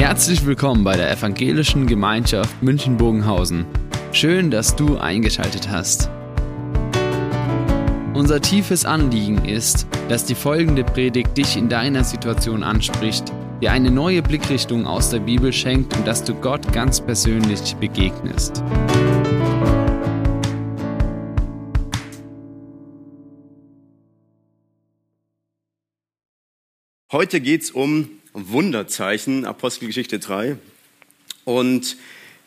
Herzlich willkommen bei der Evangelischen Gemeinschaft München-Bogenhausen. Schön, dass du eingeschaltet hast. Unser tiefes Anliegen ist, dass die folgende Predigt dich in deiner Situation anspricht, dir eine neue Blickrichtung aus der Bibel schenkt und dass du Gott ganz persönlich begegnest. Heute geht es um Wunderzeichen, Apostelgeschichte 3. Und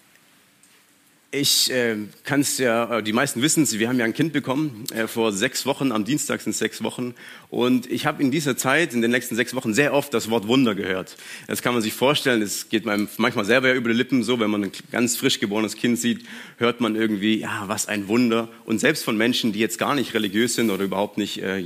ich kann es ja, die meisten wissen es, wir haben ja ein Kind bekommen, vor 6 Wochen, am Dienstag sind es 6 Wochen. Und ich habe in dieser Zeit, in den letzten 6 Wochen, sehr oft das Wort Wunder gehört. Das kann man sich vorstellen, es geht einem manchmal selber ja über die Lippen so, wenn man ein ganz frisch geborenes Kind sieht, hört man irgendwie, ja, was ein Wunder. Und selbst von Menschen, die jetzt gar nicht religiös sind oder überhaupt nicht an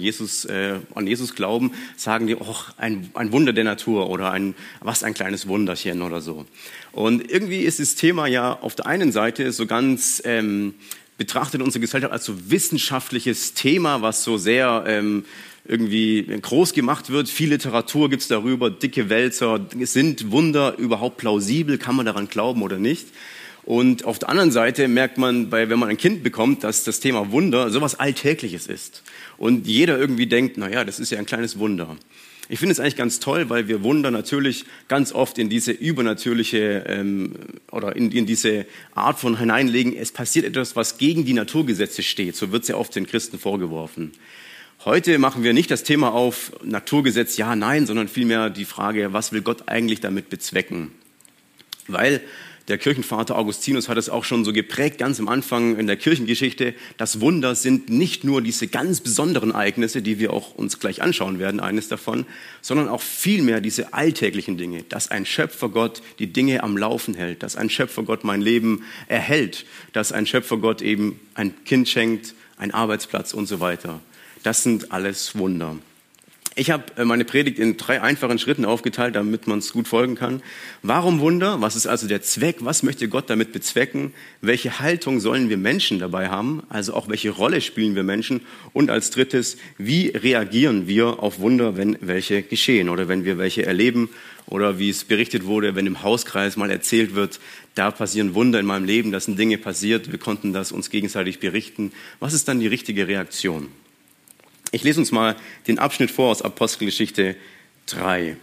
Jesus glauben, sagen die, oh, ein Wunder der Natur oder was ein kleines Wunderchen oder so. Und irgendwie ist das Thema ja auf der einen Seite so ganz betrachtet in unserer Gesellschaft als so wissenschaftliches Thema, was so sehr irgendwie groß gemacht wird. Viel Literatur gibt's darüber, dicke Wälzer. Sind Wunder überhaupt plausibel? Kann man daran glauben oder nicht? Und auf der anderen Seite merkt man, wenn man ein Kind bekommt, dass das Thema Wunder sowas Alltägliches ist. Und jeder irgendwie denkt, naja, das ist ja ein kleines Wunder. Ich finde es eigentlich ganz toll, weil wir Wunder natürlich ganz oft in diese übernatürliche oder in diese Art von hineinlegen. Es passiert etwas, was gegen die Naturgesetze steht. So wird es ja oft den Christen vorgeworfen. Heute machen wir nicht das Thema auf Naturgesetz, ja, nein, sondern vielmehr die Frage, was will Gott eigentlich damit bezwecken? Weil der Kirchenvater Augustinus hat es auch schon so geprägt, ganz am Anfang in der Kirchengeschichte. Das Wunder sind nicht nur diese ganz besonderen Ereignisse, die wir auch uns gleich anschauen werden, eines davon, sondern auch vielmehr diese alltäglichen Dinge, dass ein Schöpfergott die Dinge am Laufen hält, dass ein Schöpfergott mein Leben erhält, dass ein Schöpfergott eben ein Kind schenkt, einen Arbeitsplatz und so weiter. Das sind alles Wunder. Ich habe meine Predigt in 3 einfachen Schritten aufgeteilt, damit man es gut folgen kann. Warum Wunder? Was ist also der Zweck? Was möchte Gott damit bezwecken? Welche Haltung sollen wir Menschen dabei haben? Also auch welche Rolle spielen wir Menschen? Und als drittes, wie reagieren wir auf Wunder, wenn welche geschehen oder wenn wir welche erleben? Oder wie es berichtet wurde, wenn im Hauskreis mal erzählt wird, da passieren Wunder in meinem Leben, da sind Dinge passiert, wir konnten das uns gegenseitig berichten. Was ist dann die richtige Reaktion? Ich lese uns mal den Abschnitt vor aus Apostelgeschichte 3.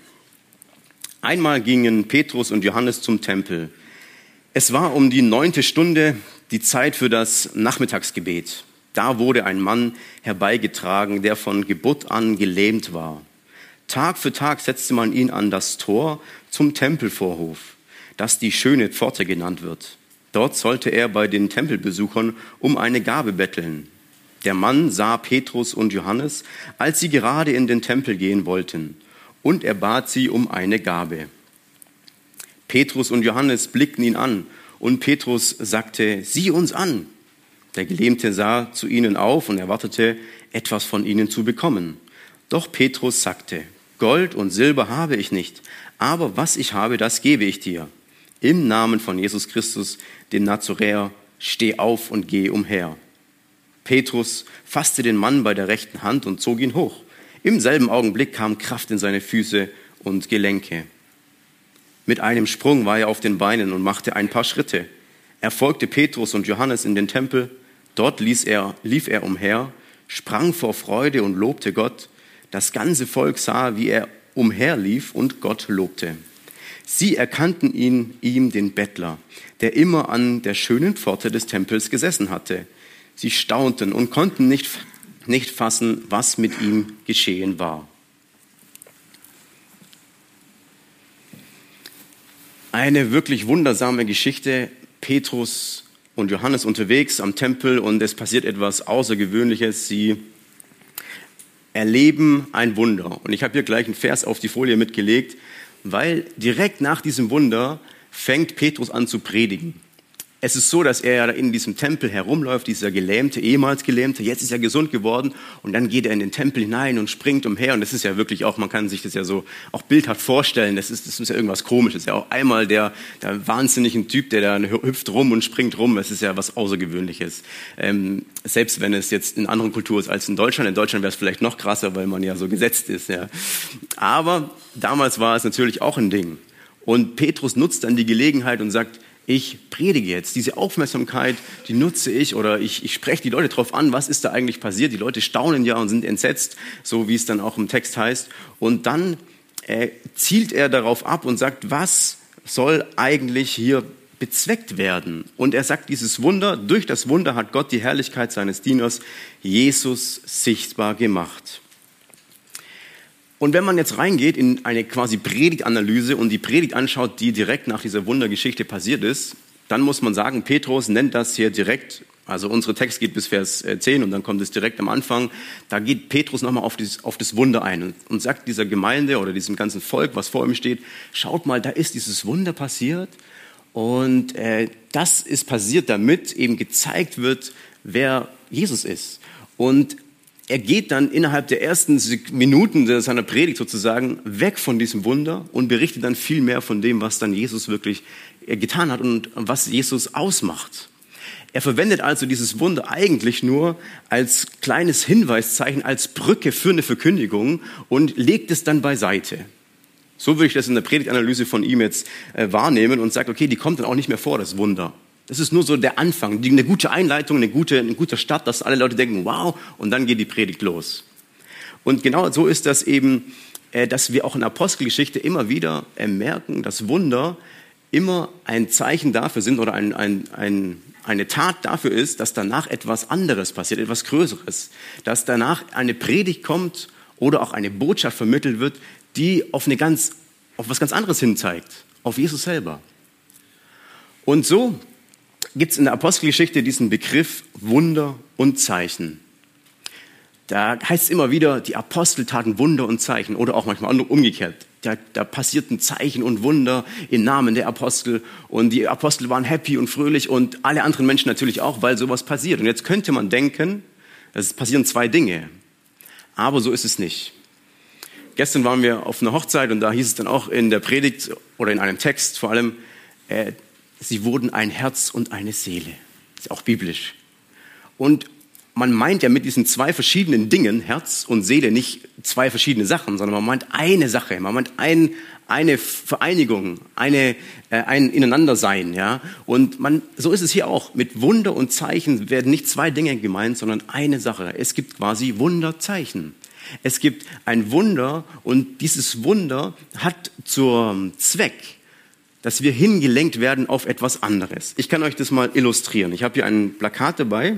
Einmal gingen Petrus und Johannes zum Tempel. Es war um die 9. Stunde, die Zeit für das Nachmittagsgebet. Da wurde ein Mann herbeigetragen, der von Geburt an gelähmt war. Tag für Tag setzte man ihn an das Tor zum Tempelvorhof, das die schöne Pforte genannt wird. Dort sollte er bei den Tempelbesuchern um eine Gabe betteln. Der Mann sah Petrus und Johannes, als sie gerade in den Tempel gehen wollten, und er bat sie um eine Gabe. Petrus und Johannes blickten ihn an, und Petrus sagte, sieh uns an. Der Gelähmte sah zu ihnen auf und erwartete, etwas von ihnen zu bekommen. Doch Petrus sagte, Gold und Silber habe ich nicht, aber was ich habe, das gebe ich dir. Im Namen von Jesus Christus, dem Nazoräer, steh auf und geh umher. Petrus fasste den Mann bei der rechten Hand und zog ihn hoch. Im selben Augenblick kam Kraft in seine Füße und Gelenke. Mit einem Sprung war er auf den Beinen und machte ein paar Schritte. Er folgte Petrus und Johannes in den Tempel. Dort lief er umher, sprang vor Freude und lobte Gott. Das ganze Volk sah, wie er umherlief und Gott lobte. Sie erkannten ihm den Bettler, der immer an der schönen Pforte des Tempels gesessen hatte. Sie staunten und konnten nicht fassen, was mit ihm geschehen war. Eine wirklich wundersame Geschichte. Petrus und Johannes unterwegs am Tempel und es passiert etwas Außergewöhnliches. Sie erleben ein Wunder. Und ich habe hier gleich einen Vers auf die Folie mitgelegt, weil direkt nach diesem Wunder fängt Petrus an zu predigen. Es ist so, dass er in diesem Tempel herumläuft, dieser Gelähmte, ehemals Gelähmte, jetzt ist er gesund geworden und dann geht er in den Tempel hinein und springt umher und das ist ja wirklich auch, man kann sich das ja so auch bildhaft vorstellen, das ist ja irgendwas Komisches, ja auch einmal der wahnsinnige Typ, der da hüpft rum und springt rum, das ist ja was Außergewöhnliches. Selbst wenn es jetzt in anderen Kulturen ist als in Deutschland wäre es vielleicht noch krasser, weil man ja so gesetzt ist, ja. Aber damals war es natürlich auch ein Ding. Und Petrus nutzt dann die Gelegenheit und sagt, ich predige jetzt. Diese Aufmerksamkeit, die nutze ich oder ich spreche die Leute darauf an, was ist da eigentlich passiert. Die Leute staunen ja und sind entsetzt, so wie es dann auch im Text heißt. Und dann zielt er darauf ab und sagt, was soll eigentlich hier bezweckt werden? Und er sagt dieses Wunder, durch das Wunder hat Gott die Herrlichkeit seines Dieners Jesus sichtbar gemacht. Und wenn man jetzt reingeht in eine quasi Predigtanalyse und die Predigt anschaut, die direkt nach dieser Wundergeschichte passiert ist, dann muss man sagen, Petrus nennt das hier direkt, also unser Text geht bis Vers 10 und dann kommt es direkt am Anfang, da geht Petrus nochmal auf das Wunder ein und sagt dieser Gemeinde oder diesem ganzen Volk, was vor ihm steht, schaut mal, da ist dieses Wunder passiert und das ist passiert, damit eben gezeigt wird, wer Jesus ist. Und er geht dann innerhalb der ersten Minuten seiner Predigt sozusagen weg von diesem Wunder und berichtet dann viel mehr von dem, was dann Jesus wirklich getan hat und was Jesus ausmacht. Er verwendet also dieses Wunder eigentlich nur als kleines Hinweiszeichen, als Brücke für eine Verkündigung und legt es dann beiseite. So würde ich das in der Predigtanalyse von ihm jetzt wahrnehmen und sage, okay, die kommt dann auch nicht mehr vor, das Wunder. Das ist nur so der Anfang, eine gute Einleitung, ein guter Start, dass alle Leute denken, wow, und dann geht die Predigt los. Und genau so ist das eben, dass wir auch in der Apostelgeschichte immer wieder merken, dass Wunder immer ein Zeichen dafür sind oder eine Tat dafür ist, dass danach etwas anderes passiert, etwas Größeres. Dass danach eine Predigt kommt oder auch eine Botschaft vermittelt wird, die auf was ganz anderes hin zeigt, auf Jesus selber. Und so gibt es in der Apostelgeschichte diesen Begriff Wunder und Zeichen. Da heißt es immer wieder, die Apostel taten Wunder und Zeichen oder auch manchmal umgekehrt. Da passierten Zeichen und Wunder im Namen der Apostel und die Apostel waren happy und fröhlich und alle anderen Menschen natürlich auch, weil sowas passiert. Und jetzt könnte man denken, es passieren zwei Dinge, aber so ist es nicht. Gestern waren wir auf einer Hochzeit und da hieß es dann auch in der Predigt oder in einem Text vor allem, sie wurden ein Herz und eine Seele. Das ist auch biblisch. Und man meint ja mit diesen zwei verschiedenen Dingen, Herz und Seele, nicht zwei verschiedene Sachen, sondern man meint eine Sache, man meint eine Vereinigung, ein Ineinandersein. Ja? Und so ist es hier auch. Mit Wunder und Zeichen werden nicht zwei Dinge gemeint, sondern eine Sache. Es gibt quasi Wunderzeichen. Es gibt ein Wunder und dieses Wunder hat zum Zweck, dass wir hingelenkt werden auf etwas anderes. Ich kann euch das mal illustrieren. Ich habe hier ein Plakat dabei.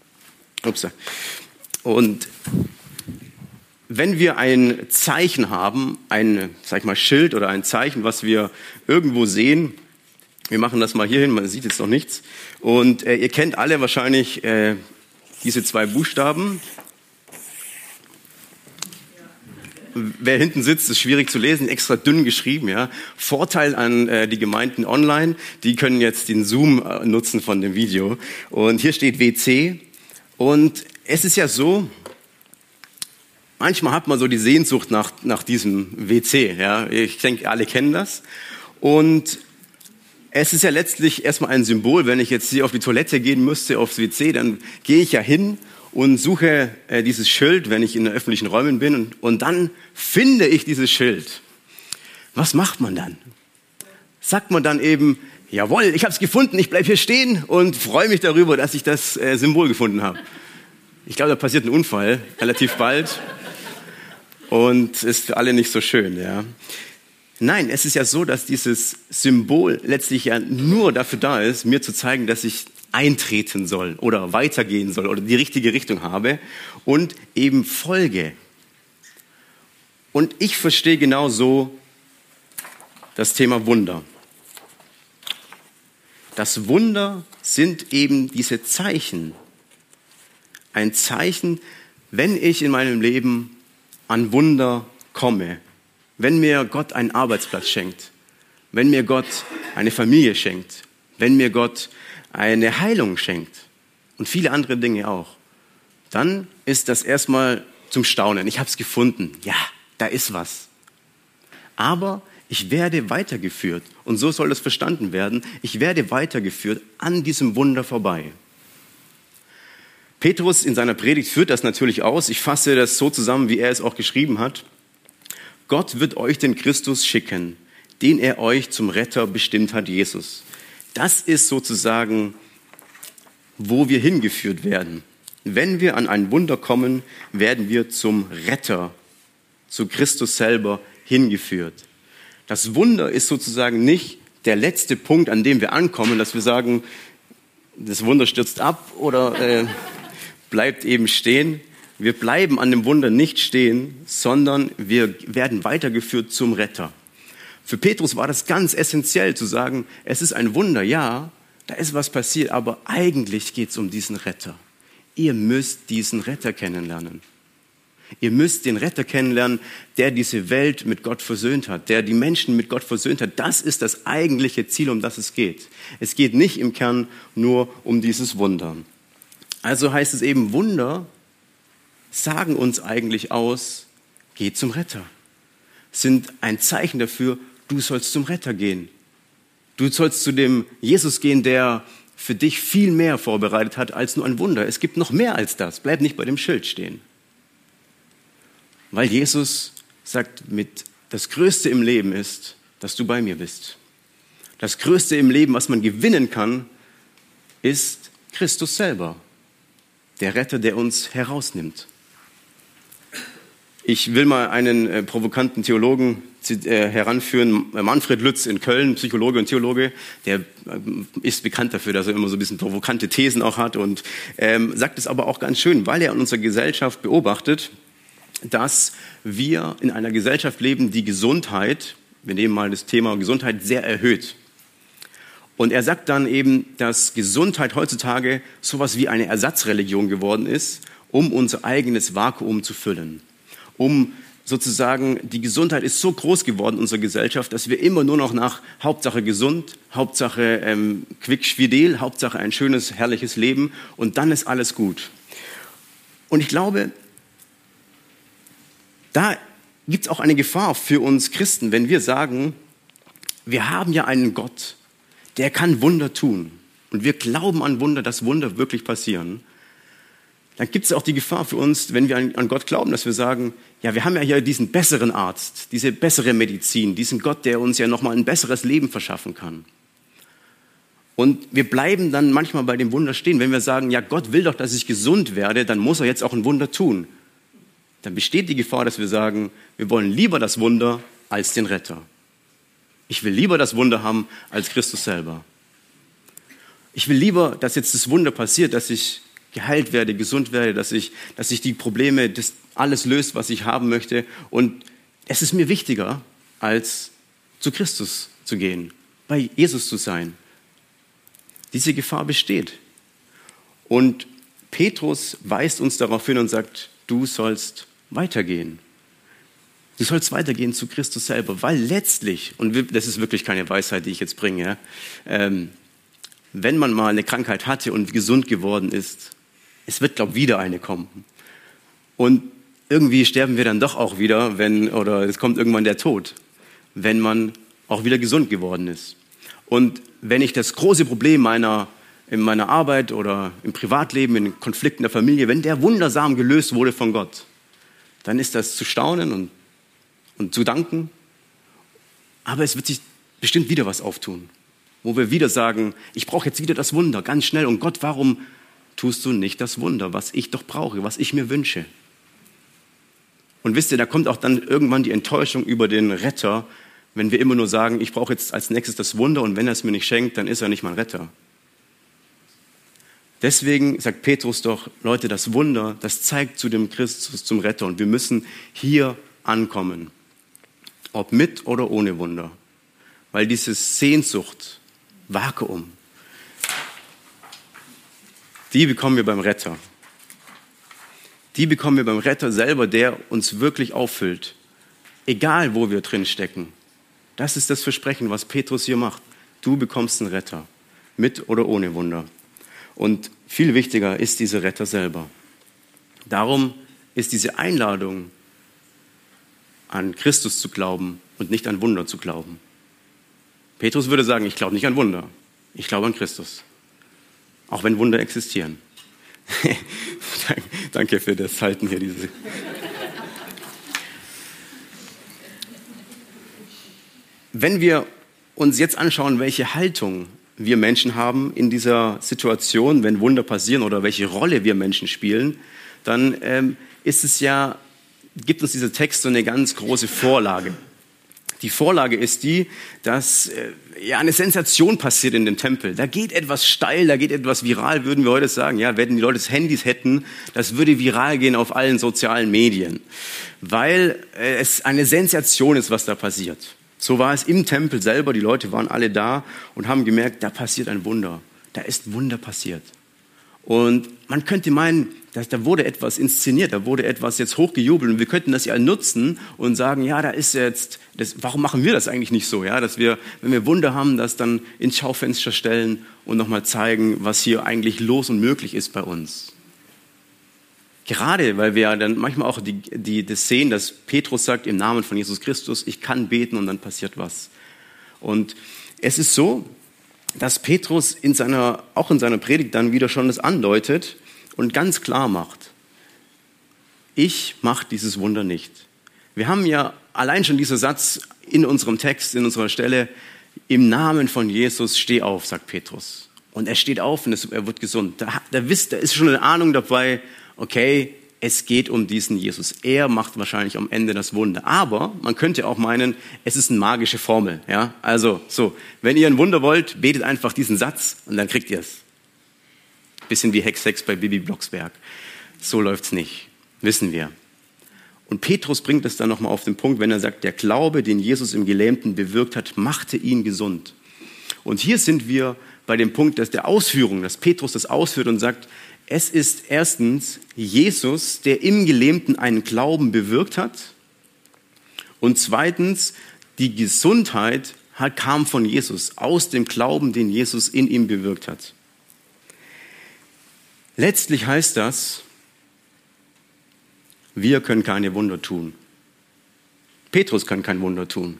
Und wenn wir ein Zeichen haben, sag ich mal, Schild oder ein Zeichen, was wir irgendwo sehen, wir machen das mal hier hin, man sieht jetzt noch nichts. Und ihr kennt alle wahrscheinlich diese zwei Buchstaben. Wer hinten sitzt, ist schwierig zu lesen, extra dünn geschrieben. Ja. Vorteil an die Gemeinden online, die können jetzt den Zoom nutzen von dem Video. Und hier steht WC. Und es ist ja so, manchmal hat man so die Sehnsucht nach diesem WC. Ja. Ich denke, alle kennen das. Und es ist ja letztlich erstmal ein Symbol. Wenn ich jetzt hier auf die Toilette gehen müsste, aufs WC, dann gehe ich ja hin und suche dieses Schild, wenn ich in öffentlichen Räumen bin. Und dann finde ich dieses Schild. Was macht man dann? Sagt man dann eben, jawohl, ich habe es gefunden, ich bleibe hier stehen und freue mich darüber, dass ich das Symbol gefunden habe. Ich glaube, da passiert ein Unfall relativ bald und ist für alle nicht so schön. Ja. Nein, es ist ja so, dass dieses Symbol letztlich ja nur dafür da ist, mir zu zeigen, dass ich eintreten soll oder weitergehen soll oder die richtige Richtung habe und eben folge. Und ich verstehe genau so das Thema Wunder. Das Wunder sind eben diese Zeichen. Ein Zeichen, wenn ich in meinem Leben an Wunder komme, wenn mir Gott einen Arbeitsplatz schenkt, wenn mir Gott eine Familie schenkt, wenn mir Gott eine Heilung schenkt und viele andere Dinge auch, dann ist das erstmal zum Staunen. Ich habe es gefunden. Ja, da ist was. Aber ich werde weitergeführt und so soll das verstanden werden. Ich werde weitergeführt an diesem Wunder vorbei. Petrus in seiner Predigt führt das natürlich aus. Ich fasse das so zusammen, wie er es auch geschrieben hat. Gott wird euch den Christus schicken, den er euch zum Retter bestimmt hat, Jesus. Das ist sozusagen, wo wir hingeführt werden. Wenn wir an ein Wunder kommen, werden wir zum Retter, zu Christus selber hingeführt. Das Wunder ist sozusagen nicht der letzte Punkt, an dem wir ankommen, dass wir sagen, das Wunder stürzt ab oder bleibt eben stehen. Wir bleiben an dem Wunder nicht stehen, sondern wir werden weitergeführt zum Retter. Für Petrus war das ganz essentiell zu sagen, es ist ein Wunder, ja, da ist was passiert, aber eigentlich geht es um diesen Retter. Ihr müsst diesen Retter kennenlernen. Ihr müsst den Retter kennenlernen, der diese Welt mit Gott versöhnt hat, der die Menschen mit Gott versöhnt hat. Das ist das eigentliche Ziel, um das es geht. Es geht nicht im Kern nur um dieses Wunder. Also heißt es eben, Wunder sagen uns eigentlich aus, geh zum Retter. Sind ein Zeichen dafür, du sollst zum Retter gehen. Du sollst zu dem Jesus gehen, der für dich viel mehr vorbereitet hat als nur ein Wunder. Es gibt noch mehr als das. Bleib nicht bei dem Schild stehen. Weil Jesus sagt, das Größte im Leben ist, dass du bei mir bist. Das Größte im Leben, was man gewinnen kann, ist Christus selber. Der Retter, der uns herausnimmt. Ich will mal einen provokanten Theologen heranführen, Manfred Lütz in Köln, Psychologe und Theologe, der ist bekannt dafür, dass er immer so ein bisschen provokante Thesen auch hat und sagt es aber auch ganz schön, weil er in unserer Gesellschaft beobachtet, dass wir in einer Gesellschaft leben, die Gesundheit, wir nehmen mal das Thema Gesundheit, sehr erhöht. Und er sagt dann eben, dass Gesundheit heutzutage sowas wie eine Ersatzreligion geworden ist, um unser eigenes Vakuum zu füllen. Sozusagen, die Gesundheit ist so groß geworden in unserer Gesellschaft, dass wir immer nur noch nach Hauptsache gesund, Hauptsache quickfidel, Hauptsache ein schönes, herrliches Leben und dann ist alles gut. Und ich glaube, da gibt es auch eine Gefahr für uns Christen, wenn wir sagen, wir haben ja einen Gott, der kann Wunder tun. Und wir glauben an Wunder, dass Wunder wirklich passieren. Dann gibt es auch die Gefahr für uns, wenn wir an Gott glauben, dass wir sagen, ja, wir haben ja hier diesen besseren Arzt, diese bessere Medizin, diesen Gott, der uns ja nochmal ein besseres Leben verschaffen kann. Und wir bleiben dann manchmal bei dem Wunder stehen. Wenn wir sagen, ja, Gott will doch, dass ich gesund werde, dann muss er jetzt auch ein Wunder tun. Dann besteht die Gefahr, dass wir sagen, wir wollen lieber das Wunder als den Retter. Ich will lieber das Wunder haben als Christus selber. Ich will lieber, dass jetzt das Wunder passiert, dass ich geheilt werde, gesund werde, dass ich die Probleme, das alles löst, was ich haben möchte. Und es ist mir wichtiger, als zu Christus zu gehen, bei Jesus zu sein. Diese Gefahr besteht. Und Petrus weist uns darauf hin und sagt, du sollst weitergehen. Du sollst weitergehen zu Christus selber, weil letztlich, und das ist wirklich keine Weisheit, die ich jetzt bringe, wenn man mal eine Krankheit hatte und gesund geworden ist, es wird, glaube ich, wieder eine kommen. Und irgendwie sterben wir dann doch auch wieder, oder es kommt irgendwann der Tod, wenn man auch wieder gesund geworden ist. Und wenn ich das große Problem in meiner Arbeit oder im Privatleben, in Konflikten der Familie, wenn der wundersam gelöst wurde von Gott, dann ist das zu staunen und zu danken. Aber es wird sich bestimmt wieder was auftun, wo wir wieder sagen, ich brauche jetzt wieder das Wunder, ganz schnell. Und Gott, warum tust du nicht das Wunder, was ich doch brauche, was ich mir wünsche? Und wisst ihr, da kommt auch dann irgendwann die Enttäuschung über den Retter, wenn wir immer nur sagen, ich brauche jetzt als nächstes das Wunder und wenn er es mir nicht schenkt, dann ist er nicht mein Retter. Deswegen sagt Petrus doch, Leute, das Wunder, das zeigt zu dem Christus, zum Retter. Und wir müssen hier ankommen, ob mit oder ohne Wunder. Weil diese Sehnsucht, Vakuum, die bekommen wir beim Retter. Die bekommen wir beim Retter selber, der uns wirklich auffüllt. Egal, wo wir drin stecken. Das ist das Versprechen, was Petrus hier macht. Du bekommst einen Retter, mit oder ohne Wunder. Und viel wichtiger ist dieser Retter selber. Darum ist diese Einladung, an Christus zu glauben und nicht an Wunder zu glauben. Petrus würde sagen, ich glaube nicht an Wunder, ich glaube an Christus. Auch wenn Wunder existieren. Danke für das Halten hier. wenn wir uns jetzt anschauen, welche Haltung wir Menschen haben in dieser Situation, wenn Wunder passieren oder welche Rolle wir Menschen spielen, dann gibt uns dieser Text so eine ganz große Vorlage. Die Vorlage ist die, dass eine Sensation passiert in dem Tempel. Da geht etwas steil, da geht etwas viral, würden wir heute sagen. Ja, wenn die Leute Handys hätten, das würde viral gehen auf allen sozialen Medien, weil es eine Sensation ist, was da passiert. So war es im Tempel selber. Die Leute waren alle da und haben gemerkt, da passiert ein Wunder. Da ist Wunder passiert. Und man könnte meinen, dass da wurde etwas inszeniert, da wurde etwas jetzt hochgejubelt und wir könnten das ja nutzen und sagen, ja, da ist jetzt, warum machen wir das eigentlich nicht so, ja, dass wir, wenn wir Wunder haben, das dann ins Schaufenster stellen und nochmal zeigen, was hier eigentlich los und möglich ist bei uns. Gerade, weil wir dann manchmal auch das sehen, dass Petrus sagt, im Namen von Jesus Christus, ich kann beten und dann passiert was. Und es ist so, dass Petrus auch in seiner Predigt dann wieder schon das andeutet und ganz klar macht, ich mache dieses Wunder nicht. Wir haben ja allein schon dieser Satz in unserem Text, in unserer Stelle, im Namen von Jesus, steh auf, sagt Petrus. Und er steht auf und er wird gesund. Da ist schon eine Ahnung dabei, okay, es geht um diesen Jesus. Er macht wahrscheinlich am Ende das Wunder. Aber man könnte auch meinen, es ist eine magische Formel. Ja? Also, wenn ihr ein Wunder wollt, betet einfach diesen Satz und dann kriegt ihr es. Bisschen wie Hex bei Bibi Blocksberg. So läuft's nicht, wissen wir. Und Petrus bringt es dann nochmal auf den Punkt, wenn er sagt, der Glaube, den Jesus im Gelähmten bewirkt hat, machte ihn gesund. Und hier sind wir bei dem Punkt der Ausführung, dass Petrus das ausführt und sagt, es ist erstens Jesus, der im Gelähmten einen Glauben bewirkt hat. Und zweitens, die Gesundheit kam von Jesus, aus dem Glauben, den Jesus in ihm bewirkt hat. Letztlich heißt das, wir können keine Wunder tun. Petrus kann kein Wunder tun.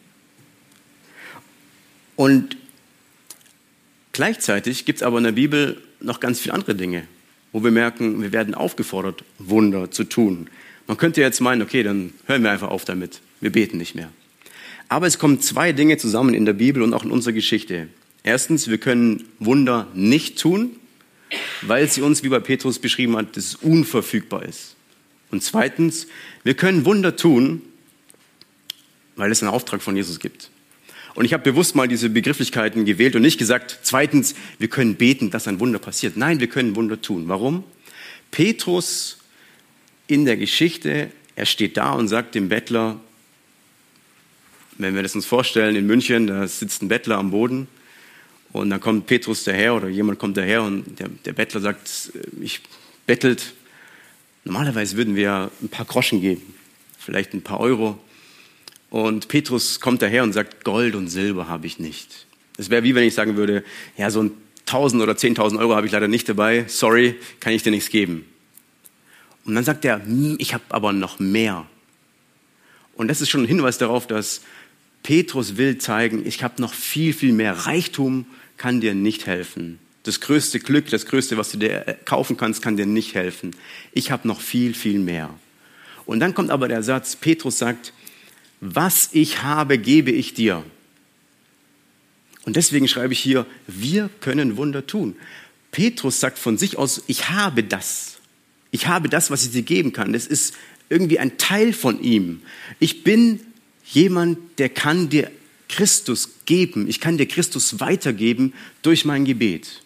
Und gleichzeitig gibt es aber in der Bibel noch ganz viele andere Dinge, wo wir merken, wir werden aufgefordert, Wunder zu tun. Man könnte jetzt meinen, okay, dann hören wir einfach auf damit. Wir beten nicht mehr. Aber es kommen zwei Dinge zusammen in der Bibel und auch in unserer Geschichte. Erstens, wir können Wunder nicht tun, weil sie uns, wie bei Petrus beschrieben hat, dass es unverfügbar ist. Und zweitens, wir können Wunder tun, weil es einen Auftrag von Jesus gibt. Und ich habe bewusst mal diese Begrifflichkeiten gewählt und nicht gesagt, zweitens, wir können beten, dass ein Wunder passiert. Nein, wir können Wunder tun. Warum? Petrus in der Geschichte, er steht da und sagt dem Bettler, wenn wir das uns vorstellen, in München, da sitzt ein Bettler am Boden und dann kommt Petrus daher oder jemand kommt daher und der Bettler sagt, ich bettelt. Normalerweise würden wir ein paar Groschen geben, vielleicht ein paar Euro. Und Petrus kommt daher und sagt, Gold und Silber habe ich nicht. Es wäre wie wenn ich sagen würde, ja, so 1.000 oder 10.000 Euro habe ich leider nicht dabei. Sorry, kann ich dir nichts geben. Und dann sagt er, ich habe aber noch mehr. Und das ist schon ein Hinweis darauf, dass Petrus will zeigen, ich habe noch viel, viel mehr. Reichtum kann dir nicht helfen. Das größte Glück, das größte, was du dir kaufen kannst, kann dir nicht helfen. Ich habe noch viel, viel mehr. Und dann kommt aber der Satz, Petrus sagt, was ich habe, gebe ich dir. Und deswegen schreibe ich hier, wir können Wunder tun. Petrus sagt von sich aus, ich habe das. Ich habe das, was ich dir geben kann. Das ist irgendwie ein Teil von ihm. Ich bin jemand, der kann dir Christus geben. Ich kann dir Christus weitergeben durch mein Gebet.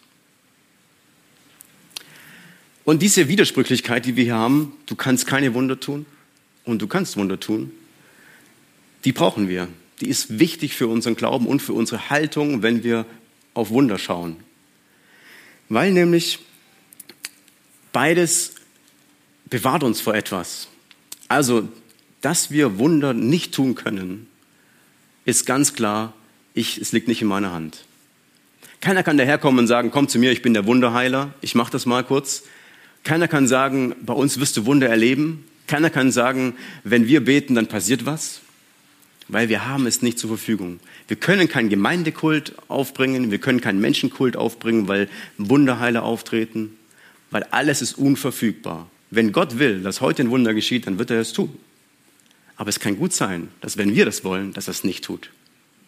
Und diese Widersprüchlichkeit, die wir hier haben, du kannst keine Wunder tun und du kannst Wunder tun, die brauchen wir. Die ist wichtig für unseren Glauben und für unsere Haltung, wenn wir auf Wunder schauen. Weil nämlich beides bewahrt uns vor etwas. Also, dass wir Wunder nicht tun können, ist ganz klar, es liegt nicht in meiner Hand. Keiner kann daherkommen und sagen, komm zu mir, ich bin der Wunderheiler, ich mache das mal kurz. Keiner kann sagen, bei uns wirst du Wunder erleben. Keiner kann sagen, wenn wir beten, dann passiert was. Weil wir haben es nicht zur Verfügung. Wir können keinen Gemeindekult aufbringen, wir können keinen Menschenkult aufbringen, weil Wunderheiler auftreten, weil alles ist unverfügbar. Wenn Gott will, dass heute ein Wunder geschieht, dann wird er es tun. Aber es kann gut sein, dass wenn wir das wollen, dass er es nicht tut.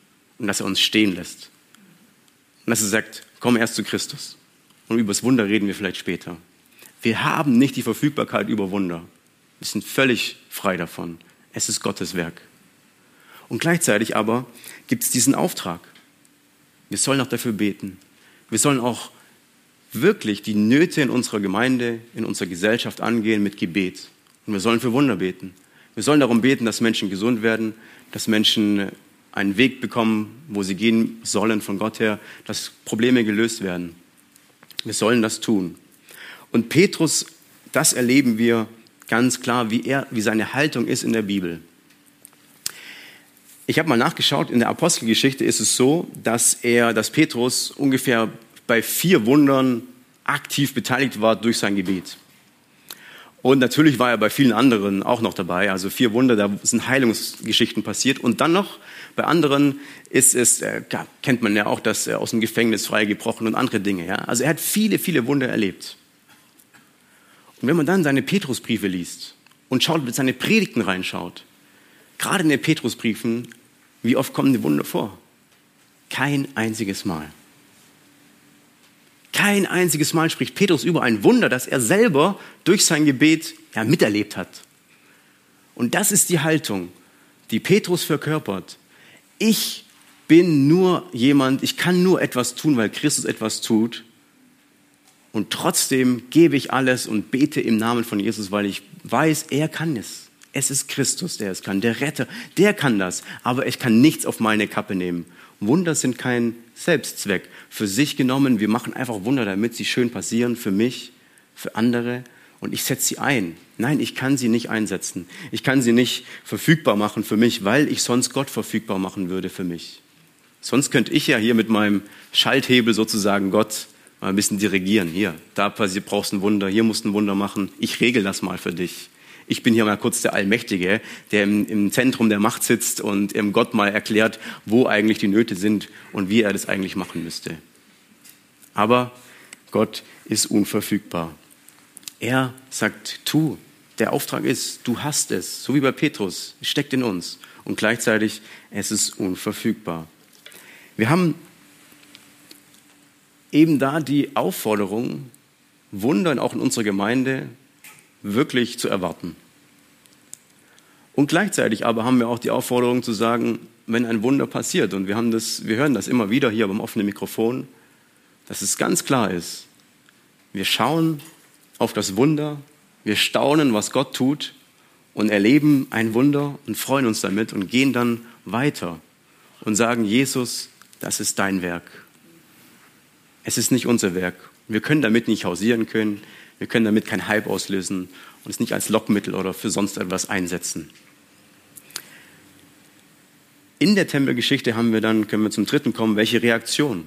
und dass er uns stehen lässt. Und dass er sagt, komm erst zu Christus. Und über das Wunder reden wir vielleicht später. Wir haben nicht die Verfügbarkeit über Wunder. Wir sind völlig frei davon. Es ist Gottes Werk. Und gleichzeitig aber gibt es diesen Auftrag. Wir sollen auch dafür beten. Wir sollen auch wirklich die Nöte in unserer Gemeinde, in unserer Gesellschaft angehen mit Gebet. Und wir sollen für Wunder beten. Wir sollen darum beten, dass Menschen gesund werden, dass Menschen einen Weg bekommen, wo sie gehen sollen von Gott her, dass Probleme gelöst werden. Wir sollen das tun. Und Petrus, das erleben wir ganz klar, wie seine Haltung ist in der Bibel. Ich habe mal nachgeschaut, in der Apostelgeschichte ist es so, dass Petrus ungefähr bei 4 Wundern aktiv beteiligt war durch sein Gebet. Und natürlich war er bei vielen anderen auch noch dabei. Also 4 Wunder, da sind Heilungsgeschichten passiert. Und dann noch bei anderen kennt man ja auch, dass er aus dem Gefängnis freigebrochen und andere Dinge. Ja? Also er hat viele, viele Wunder erlebt. Und wenn man dann seine Petrusbriefe liest und mit seine Predigten reinschaut, gerade in den Petrusbriefen, wie oft kommen die Wunder vor? Kein einziges Mal. Kein einziges Mal spricht Petrus über ein Wunder, das er selber durch sein Gebet miterlebt hat. Und das ist die Haltung, die Petrus verkörpert. Ich bin nur jemand, ich kann nur etwas tun, weil Christus etwas tut. Und trotzdem gebe ich alles und bete im Namen von Jesus, weil ich weiß, er kann es. Es ist Christus, der es kann, der Retter, der kann das. Aber ich kann nichts auf meine Kappe nehmen. Wunder sind kein Selbstzweck. Für sich genommen, wir machen einfach Wunder, damit sie schön passieren, für mich, für andere. Und ich setze sie ein. Nein, ich kann sie nicht einsetzen. Ich kann sie nicht verfügbar machen für mich, weil ich sonst Gott verfügbar machen würde für mich. Sonst könnte ich ja hier mit meinem Schalthebel sozusagen Gott mal ein bisschen dirigieren. Hier, da brauchst du ein Wunder, hier musst du ein Wunder machen. Ich regel das mal für dich. Ich bin hier mal kurz der Allmächtige, der im Zentrum der Macht sitzt und Gott mal erklärt, wo eigentlich die Nöte sind und wie er das eigentlich machen müsste. Aber Gott ist unverfügbar. Er sagt, tu. Der Auftrag ist, du hast es, so wie bei Petrus, es steckt in uns. Und gleichzeitig, es ist unverfügbar. Wir haben eben da die Aufforderung, Wunder auch in unserer Gemeinde wirklich zu erwarten. Und gleichzeitig aber haben wir auch die Aufforderung zu sagen, wenn ein Wunder passiert, und wir hören das immer wieder hier beim offenen Mikrofon, dass es ganz klar ist, wir schauen auf das Wunder, wir staunen, was Gott tut und erleben ein Wunder und freuen uns damit und gehen dann weiter und sagen, Jesus, das ist dein Werk. Es ist nicht unser Werk. Wir können damit nicht hausieren können. Wir können damit keinen Hype auslösen und es nicht als Lockmittel oder für sonst etwas einsetzen. In der Tempelgeschichte können wir zum 3. kommen, welche Reaktion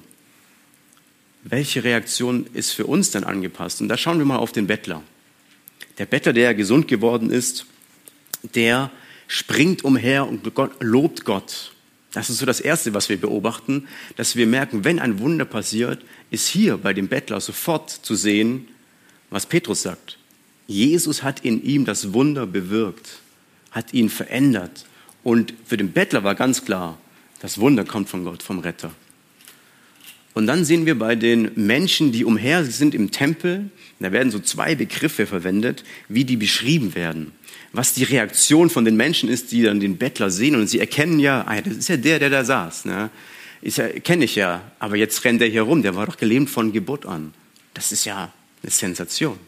ist für uns dann angepasst? Und da schauen wir mal auf den Bettler. Der Bettler, der gesund geworden ist, der springt umher und lobt Gott. Das ist so das Erste, was wir beobachten, dass wir merken, wenn ein Wunder passiert, ist hier bei dem Bettler sofort zu sehen, was Petrus sagt. Jesus hat in ihm das Wunder bewirkt, hat ihn verändert. Und für den Bettler war ganz klar, das Wunder kommt von Gott, vom Retter. Und dann sehen wir bei den Menschen, die umher sind im Tempel, da werden so 2 Begriffe verwendet, wie die beschrieben werden. Was die Reaktion von den Menschen ist, die dann den Bettler sehen und sie erkennen ja, das ist ja der da saß. Ne? Kenne ich ja, aber jetzt rennt er hier rum, der war doch gelähmt von Geburt an. Das ist ja eine Sensation.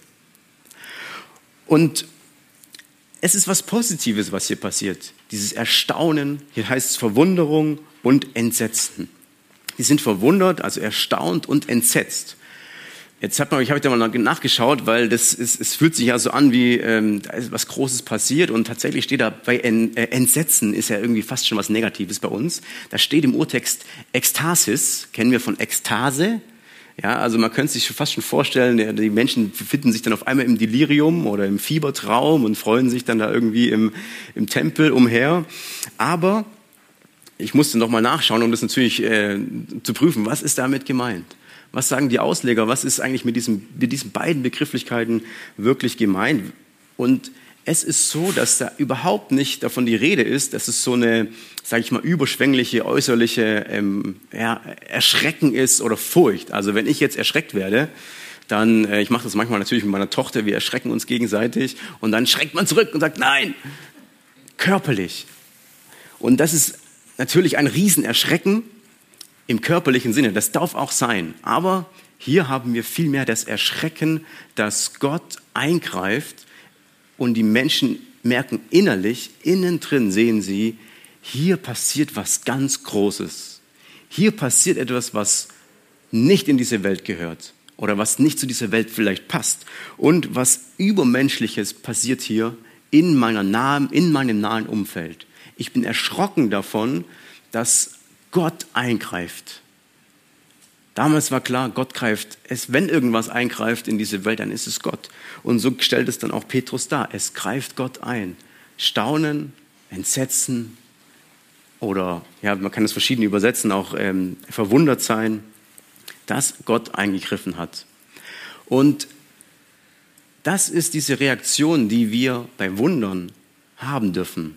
Und es ist was Positives, was hier passiert. Dieses Erstaunen, hier heißt es Verwunderung und Entsetzen. Die sind verwundert, also erstaunt und entsetzt. Ich habe da mal nachgeschaut, weil es fühlt sich ja so an, wie da ist was Großes passiert und tatsächlich steht da bei Entsetzen, ist ja irgendwie fast schon was Negatives bei uns. Da steht im Urtext Ekstasis, kennen wir von Ekstase. Ja, also man könnte sich fast schon vorstellen, die Menschen befinden sich dann auf einmal im Delirium oder im Fiebertraum und freuen sich dann da irgendwie im Tempel umher. Aber ich musste noch mal nachschauen, um das natürlich zu prüfen, was ist damit gemeint? Was sagen die Ausleger? Was ist eigentlich mit diesen beiden Begrifflichkeiten wirklich gemeint? Und es ist so, dass da überhaupt nicht davon die Rede ist, dass es so eine, sage ich mal, überschwängliche, äußerliche Erschrecken ist oder Furcht. Also wenn ich jetzt erschreckt werde, dann, ich mache das manchmal natürlich mit meiner Tochter, wir erschrecken uns gegenseitig und dann schreckt man zurück und sagt, nein, körperlich. Und das ist natürlich ein Riesenerschrecken im körperlichen Sinne, das darf auch sein. Aber hier haben wir vielmehr das Erschrecken, dass Gott eingreift und die Menschen merken innerlich, innen drin sehen sie, hier passiert was ganz Großes. Hier passiert etwas, was nicht in diese Welt gehört oder was nicht zu dieser Welt vielleicht passt. Und was Übermenschliches passiert hier in meinem nahen Umfeld. Ich bin erschrocken davon, dass Gott eingreift. Damals war klar, Gott greift. Wenn irgendwas eingreift in diese Welt, dann ist es Gott. Und so stellt es dann auch Petrus dar. Es greift Gott ein. Staunen, Entsetzen oder, ja, man kann es verschieden übersetzen, auch verwundert sein, dass Gott eingegriffen hat. Und das ist diese Reaktion, die wir bei Wundern haben dürfen.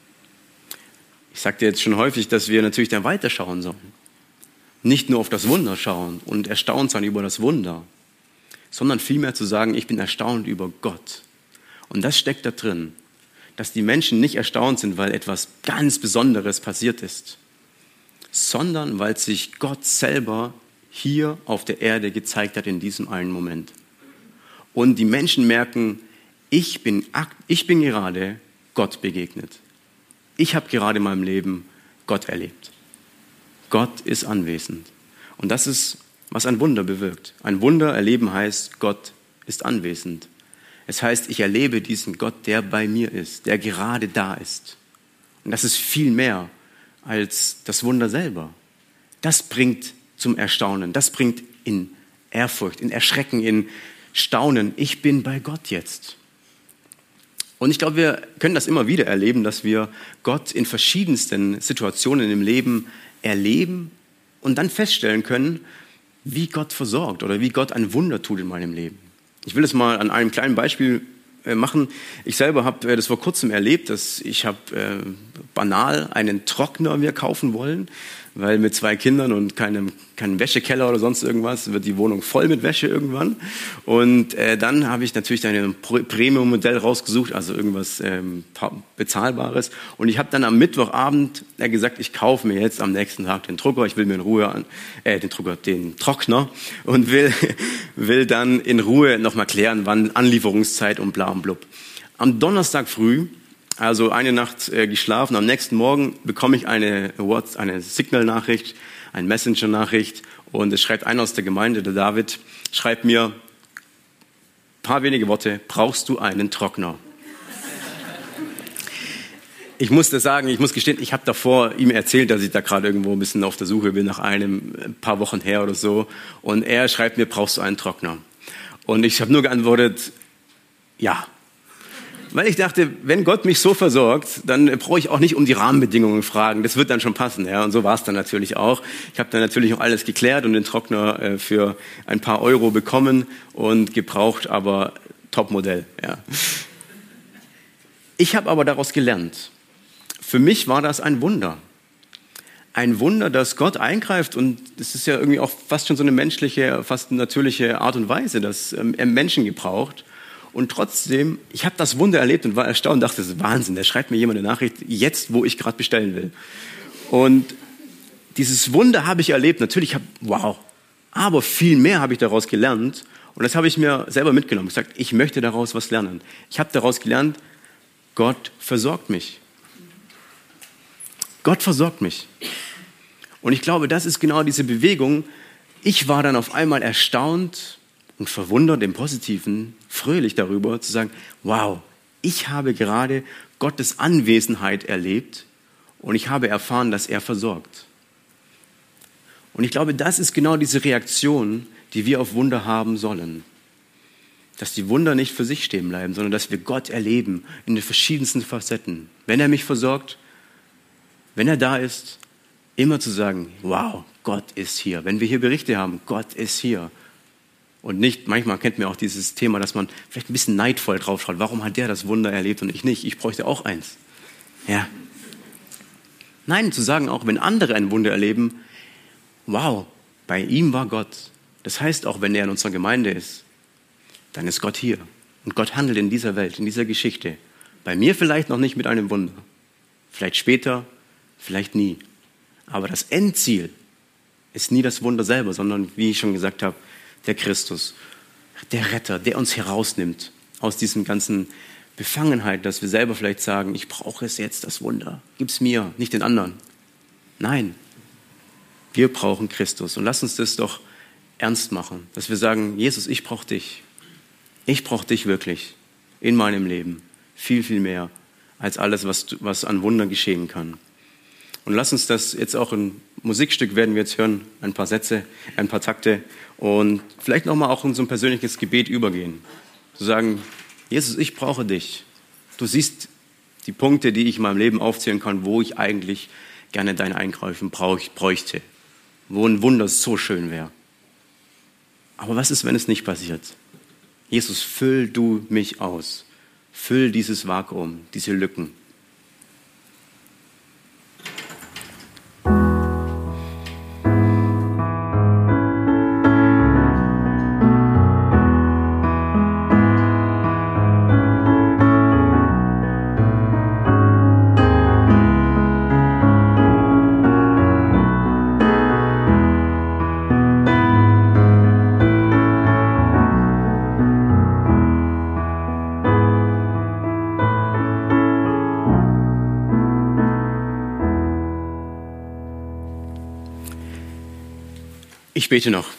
Ich sagte jetzt schon häufig, dass wir natürlich dann weiterschauen sollen. Nicht nur auf das Wunder schauen und erstaunt sein über das Wunder, sondern vielmehr zu sagen, ich bin erstaunt über Gott. Und das steckt da drin, dass die Menschen nicht erstaunt sind, weil etwas ganz Besonderes passiert ist, sondern weil sich Gott selber hier auf der Erde gezeigt hat in diesem einen Moment. Und die Menschen merken, ich bin gerade Gott begegnet. Ich habe gerade in meinem Leben Gott erlebt. Gott ist anwesend. Und das ist, was ein Wunder bewirkt. Ein Wunder erleben heißt, Gott ist anwesend. Es heißt, ich erlebe diesen Gott, der bei mir ist, der gerade da ist. Und das ist viel mehr als das Wunder selber. Das bringt zum Erstaunen, das bringt in Ehrfurcht, in Erschrecken, in Staunen. Ich bin bei Gott jetzt. Und ich glaube, wir können das immer wieder erleben, dass wir Gott in verschiedensten Situationen im Leben erleben und dann feststellen können, wie Gott versorgt oder wie Gott ein Wunder tut in meinem Leben. Ich will es mal an einem kleinen Beispiel machen. Ich selber habe das vor kurzem erlebt, dass ich habe banal einen Trockner mir kaufen wollen, weil mit 2 Kindern und keinem Wäschekeller oder sonst irgendwas wird die Wohnung voll mit Wäsche irgendwann. Und dann habe ich natürlich ein Premium-Modell rausgesucht, also irgendwas Bezahlbares. Und ich habe dann am Mittwochabend gesagt, ich kaufe mir jetzt am nächsten Tag den Drucker. Ich will mir in Ruhe den Trockner und will dann in Ruhe nochmal klären, wann Anlieferungszeit und bla und blub. Am Donnerstag früh, also eine Nacht geschlafen, am nächsten Morgen bekomme ich eine Signal-Nachricht, eine Messenger-Nachricht und es schreibt einer aus der Gemeinde, der David, schreibt mir, ein paar wenige Worte, brauchst du einen Trockner? Ich muss gestehen, ich habe davor ihm erzählt, dass ich da gerade irgendwo ein bisschen auf der Suche bin, nach ein paar Wochen her oder so. Und er schreibt mir, brauchst du einen Trockner? Und ich habe nur geantwortet, ja. Weil ich dachte, wenn Gott mich so versorgt, dann brauche ich auch nicht um die Rahmenbedingungen fragen. Das wird dann schon passen. Ja? Und so war es dann natürlich auch. Ich habe dann natürlich auch alles geklärt und den Trockner für ein paar Euro bekommen und gebraucht, aber Topmodell. Ja. Ich habe aber daraus gelernt. Für mich war das ein Wunder. Ein Wunder, dass Gott eingreift und das ist ja irgendwie auch fast schon so eine menschliche, fast natürliche Art und Weise, dass er Menschen gebraucht. Und trotzdem, ich habe das Wunder erlebt und war erstaunt und dachte, das ist Wahnsinn, da schreibt mir jemand eine Nachricht, jetzt, wo ich gerade bestellen will. Und dieses Wunder habe ich erlebt, natürlich, wow, aber viel mehr habe ich daraus gelernt und das habe ich mir selber mitgenommen. Ich habe gesagt, ich möchte daraus was lernen. Ich habe daraus gelernt, Gott versorgt mich. Gott versorgt mich. Und ich glaube, das ist genau diese Bewegung. Ich war dann auf einmal erstaunt und verwundert im Positiven, fröhlich darüber, zu sagen, wow, ich habe gerade Gottes Anwesenheit erlebt und ich habe erfahren, dass er versorgt. Und ich glaube, das ist genau diese Reaktion, die wir auf Wunder haben sollen. Dass die Wunder nicht für sich stehen bleiben, sondern dass wir Gott erleben in den verschiedensten Facetten. Wenn er mich versorgt, wenn er da ist, immer zu sagen, wow, Gott ist hier. Wenn wir hier Berichte haben, Gott ist hier. Und nicht, manchmal kennt man auch dieses Thema, dass man vielleicht ein bisschen neidvoll drauf schaut. Warum hat der das Wunder erlebt und ich nicht? Ich bräuchte auch eins. Ja. Nein, zu sagen, auch wenn andere ein Wunder erleben, wow, bei ihm war Gott. Das heißt, auch wenn er in unserer Gemeinde ist, dann ist Gott hier. Und Gott handelt in dieser Welt, in dieser Geschichte. Bei mir vielleicht noch nicht mit einem Wunder. Vielleicht später, vielleicht nie. Aber das Endziel ist nie das Wunder selber, sondern, wie ich schon gesagt habe, der Christus, der Retter, der uns herausnimmt aus diesem ganzen Befangenheit, dass wir selber vielleicht sagen, ich brauche es jetzt, das Wunder. Gib's mir, nicht den anderen. Nein, wir brauchen Christus. Und lass uns das doch ernst machen, dass wir sagen, Jesus, ich brauche dich. Ich brauche dich wirklich in meinem Leben. Viel, viel mehr als alles, was an Wundern geschehen kann. Und lass uns das jetzt auch im Musikstück werden wir jetzt hören, ein paar Sätze, ein paar Takte und vielleicht nochmal auch in so ein persönliches Gebet übergehen. Zu sagen, Jesus, ich brauche dich. Du siehst die Punkte, die ich in meinem Leben aufzählen kann, wo ich eigentlich gerne dein Eingreifen bräuchte. Wo ein Wunder so schön wäre. Aber was ist, wenn es nicht passiert? Jesus, füll du mich aus. Füll dieses Vakuum, diese Lücken. Ich bete noch.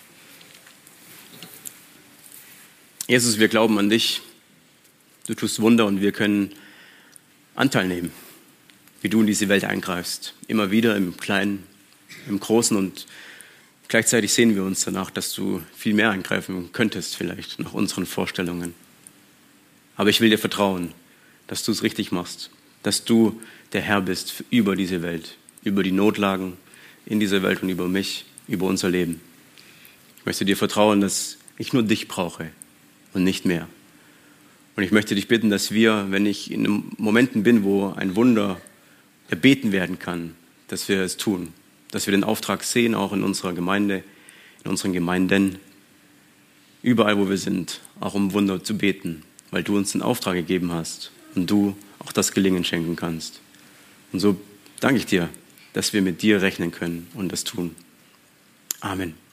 Jesus, wir glauben an dich. Du tust Wunder und wir können Anteil nehmen, wie du in diese Welt eingreifst. Immer wieder im Kleinen, im Großen und gleichzeitig sehen wir uns danach, dass du viel mehr eingreifen könntest vielleicht nach unseren Vorstellungen. Aber ich will dir vertrauen, dass du es richtig machst, dass du der Herr bist über diese Welt, über die Notlagen in dieser Welt und über mich, über unser Leben. Ich möchte dir vertrauen, dass ich nur dich brauche und nicht mehr. Und ich möchte dich bitten, dass wir, wenn ich in Momenten bin, wo ein Wunder erbeten werden kann, dass wir es tun. Dass wir den Auftrag sehen, auch in unserer Gemeinde, in unseren Gemeinden, überall, wo wir sind, auch um Wunder zu beten, weil du uns den Auftrag gegeben hast und du auch das Gelingen schenken kannst. Und so danke ich dir, dass wir mit dir rechnen können und das tun. Amen.